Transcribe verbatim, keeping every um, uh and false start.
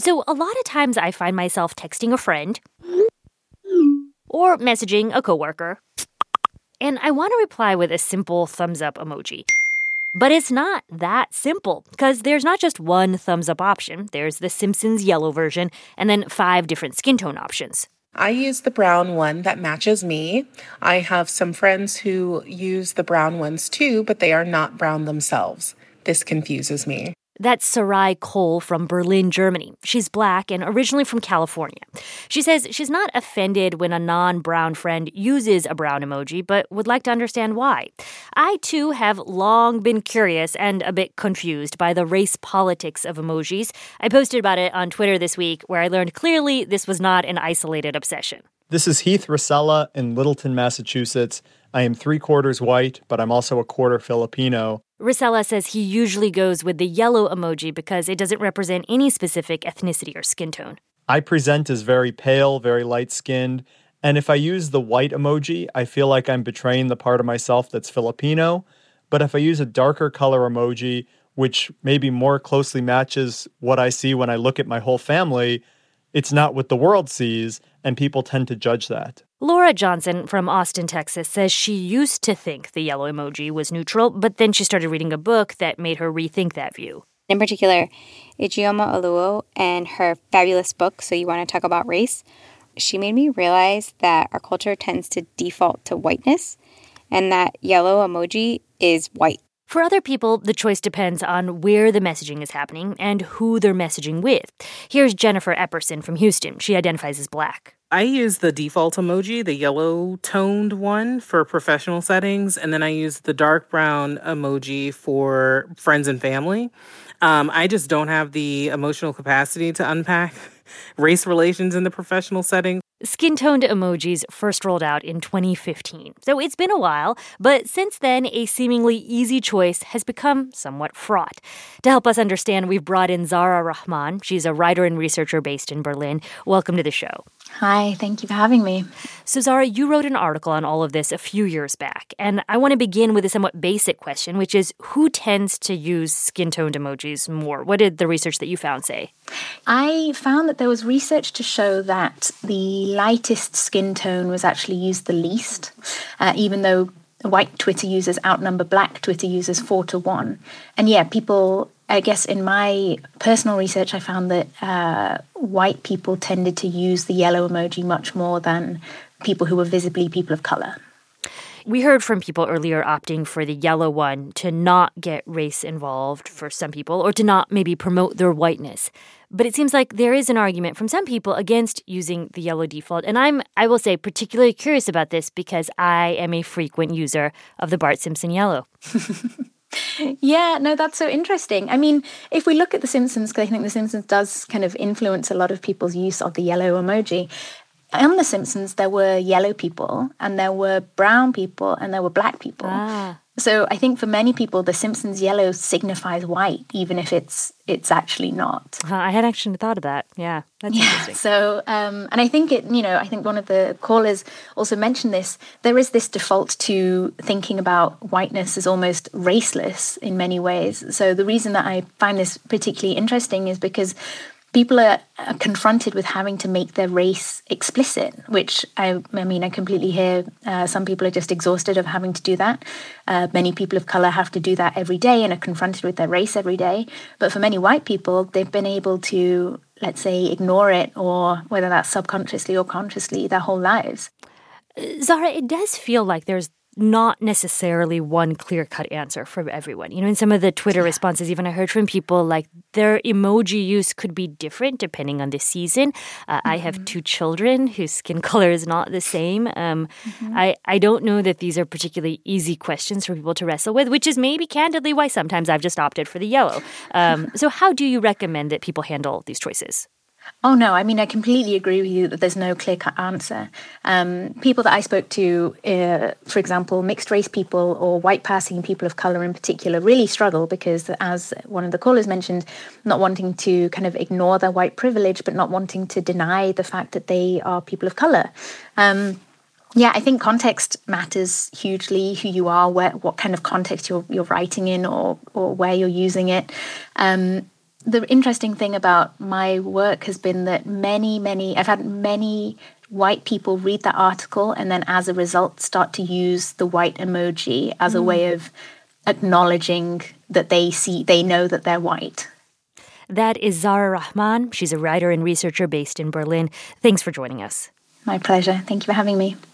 So a lot of times I find myself texting a friend or messaging a coworker, and I want to reply with a simple thumbs up emoji. But it's not that simple, because there's not just one thumbs up option. There's the Simpsons yellow version, and then five different skin tone options. I use the brown one that matches me. I have some friends who use the brown ones too, but they are not brown themselves. This confuses me. That's Sarai Cole from Berlin, Germany. She's Black and originally from California. She says she's not offended when a non-brown friend uses a brown emoji, but would like to understand why. I, too, have long been curious and a bit confused by the race politics of emojis. I posted about it on Twitter this week, where I learned clearly this was not an isolated obsession. This is Heath Rosella in Littleton, Massachusetts. I am three quarters white, but I'm also a quarter Filipino. Rosella says he usually goes with the yellow emoji because it doesn't represent any specific ethnicity or skin tone. I present as very pale, very light-skinned, and if I use the white emoji, I feel like I'm betraying the part of myself that's Filipino. But if I use a darker color emoji, which maybe more closely matches what I see when I look at my whole family, it's not what the world sees, and people tend to judge that. Laura Johnson from Austin, Texas, says she used to think the yellow emoji was neutral, but then she started reading a book that made her rethink that view. In particular, Ijeoma Oluo and her fabulous book, So You Want to Talk About Race, she made me realize that our culture tends to default to whiteness, and that yellow emoji is white. For other people, the choice depends on where the messaging is happening and who they're messaging with. Here's Jennifer Epperson from Houston. She identifies as Black. I use the default emoji, the yellow-toned one, for professional settings, and then I use the dark brown emoji for friends and family. Um, I just don't have the emotional capacity to unpack race relations in the professional setting. Skin-toned emojis first rolled out in twenty fifteen, so it's been a while, but since then, a seemingly easy choice has become somewhat fraught. To help us understand, we've brought in Zara Rahman. She's a writer and researcher based in Berlin. Welcome to the show. Hi, thank you for having me. So, Zara, you wrote an article on all of this a few years back, and I want to begin with a somewhat basic question, which is, who tends to use skin-toned emojis more? What did the research that you found say? I found that there was research to show that the lightest skin tone was actually used the least, uh, even though white Twitter users outnumber black Twitter users four to one. And yeah, people, I guess in my personal research, I found that uh, white people tended to use the yellow emoji much more than people who were visibly people of color. We heard from people earlier opting for the yellow one to not get race involved for some people, or to not maybe promote their whiteness. But it seems like there is an argument from some people against using the yellow default. And I'm, I will say, particularly curious about this because I am a frequent user of the Bart Simpson yellow. Yeah, no, that's so interesting. I mean, if we look at The Simpsons, because I think The Simpsons does kind of influence a lot of people's use of the yellow emoji. On The Simpsons, there were yellow people, and there were brown people, and there were black people. Ah. So I think for many people, The Simpsons yellow signifies white, even if it's it's actually not. Uh, I had actually thought of that. Yeah, that's yeah, interesting. So, um, and I think it, you know, I think one of the callers also mentioned this. There is this default to thinking about whiteness as almost raceless in many ways. So the reason that I find this particularly interesting is because people are confronted with having to make their race explicit, which I, I mean, I completely hear. Uh, some people are just exhausted of having to do that. Uh, many people of color have to do that every day and are confronted with their race every day. But for many white people, they've been able to, let's say, ignore it, or whether that's subconsciously or consciously, their whole lives. Zara, it does feel like there's not necessarily one clear-cut answer for everyone. You know, in some of the Twitter yeah. responses, even I heard from people like their emoji use could be different depending on the season. Uh, mm-hmm. I have two children whose skin color is not the same. Um, mm-hmm. I, I don't know that these are particularly easy questions for people to wrestle with, which is maybe candidly why sometimes I've just opted for the yellow. Um, so how do you recommend that people handle these choices? Oh, no, I mean, I completely agree with you that there's no clear-cut answer. Um, people that I spoke to, uh, for example, mixed-race people or white-passing people of colour in particular really struggle because, as one of the callers mentioned, not wanting to kind of ignore their white privilege, but not wanting to deny the fact that they are people of colour. Um, yeah, I think context matters hugely, who you are, where, what kind of context you're, you're writing in or, or where you're using it. Um the interesting thing about my work has been that many, many, I've had many white people read that article and then as a result start to use the white emoji as a way of acknowledging that they see, they know that they're white. That is Zahra Rahman. She's a writer and researcher based in Berlin. Thanks for joining us. My pleasure. Thank you for having me.